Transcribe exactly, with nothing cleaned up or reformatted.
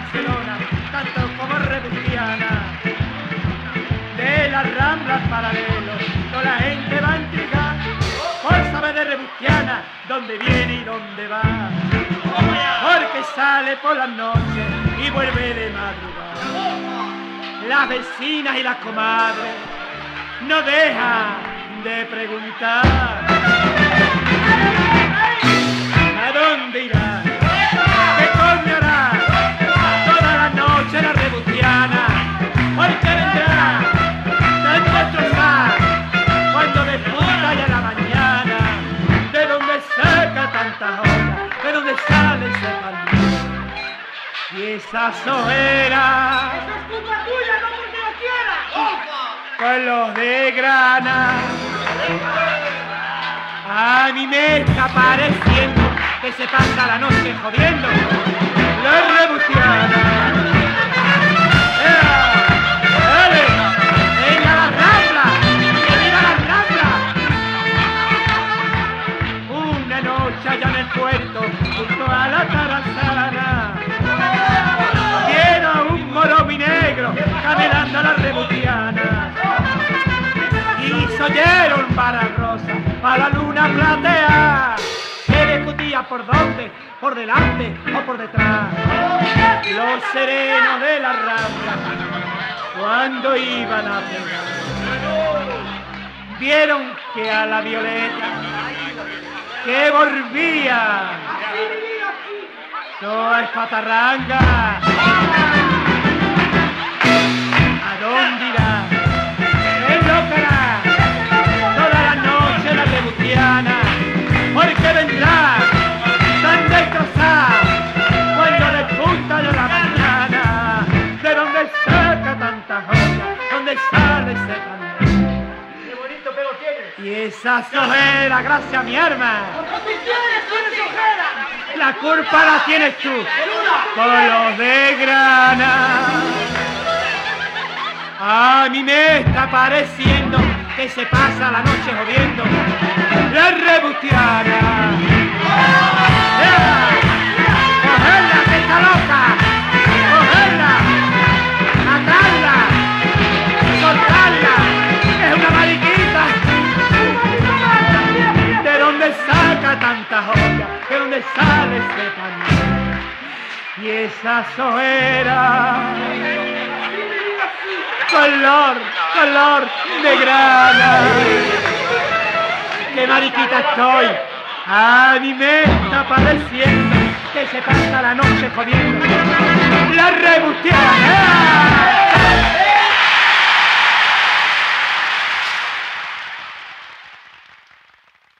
Barcelona, tanto como rebustiana. De las Ramblas paralelos, toda la gente va a intrigar por saber de rebustiana, dónde viene y dónde va. Porque sale por las noches y vuelve de madrugada. Las vecinas y las comadres no dejan de preguntar: ¿a dónde irá? ¿Qué coño hará? Toda la noche la rebustiana, ¿por qué vendrá? Se destrozar cuando despunta ya la mañana. ¿De dónde saca tanta joya? ¿De dónde sale ese palmero? Y esa sojera, ¡Eso es culpa tuya, no porque lo quieras! con los de grana. A mí me está pareciendo que se pasa la noche jodiendo la rebustiana. ¡Ea! ¡Dale! ¡Venga la Rambla! ¡Que viva la Rambla! Una noche allá en el puerto, junto a la Tarazana, vieron un morobi negro camelando a la rebustiana. Y se oyeron para rosa, para la luna platea, que discutía por dónde, por delante o por detrás. Los serenos de la Rambla, cuando iban a pegar, vieron que a la Violeta, que volvía, toda espatarranga. ¿A dónde irá? ¿Qué locará? Toda la noche la rebustiana, ¿por qué vendrá tan destrozada cuando despunta ya la mañana? ¿De dónde saca tanta joya? ¿Dónde sale ese palmero? ¡Qué bonito pelo tienes! Y esa sojera, gracias a mi arma, ¡Porque tú tienes, tienes ojera! la culpa la tienes tú, por los de grana. A mí me está pareciendo que se pasa la noche jodiendo la rebustiana. ¡Yeah! ¡Cogerla, que está loca! ¡Cogerla! ¡Matarla! ¡Soltarla! ¡Es una mariquita! ¿De dónde saca tanta joya? ¿De dónde sale ese pañuelo? Y esa sojera, color, color de grana. ¡Qué mariquita estoy! A mí me está pareciendo que se pasa la noche jodiendo la rebustiana.